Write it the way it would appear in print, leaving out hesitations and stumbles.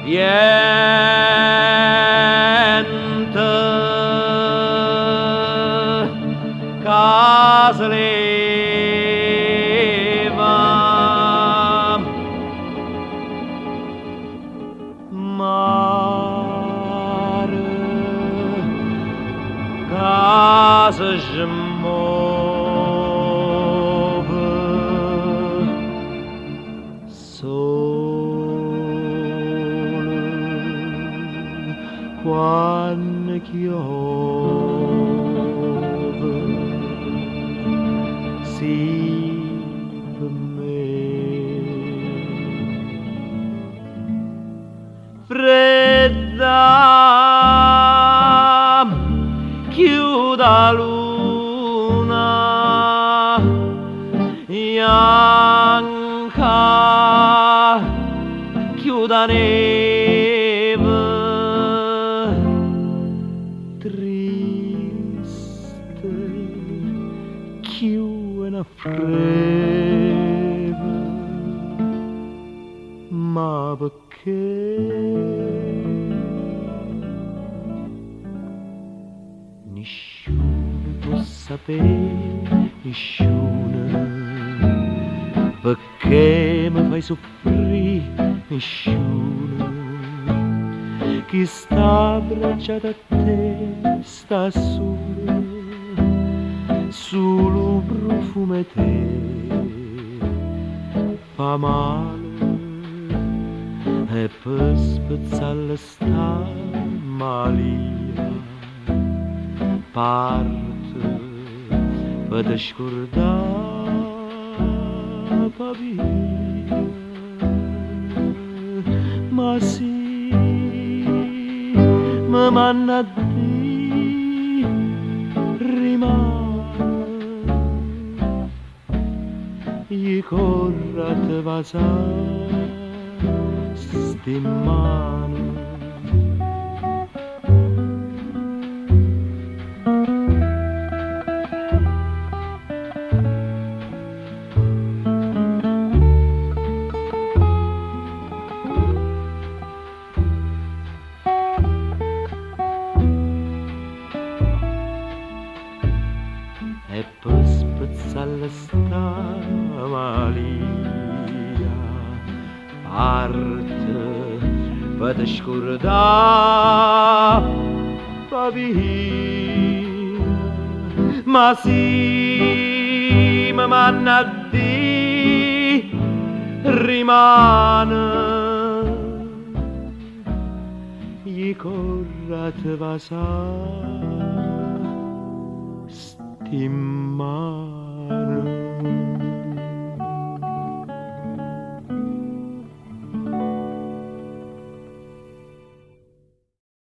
Niente casleva mare casa smove sole quando piove sì per me fredda chiuda luna bianca chiuda neve triste chiuda freve ma perché nessuno può sapere, nessuno, perché mi fai soffrire, nessuno, chi sta abbracciato a te sta solo profumo te fa male e per spezzare sta malia parte per te scordare pa via ma sì mi manna di rimane gli corra te vasa stimane e per spezzare sta malia parte per te scordare pa via ma sì mi manna di rimane gli corra te vasa stimane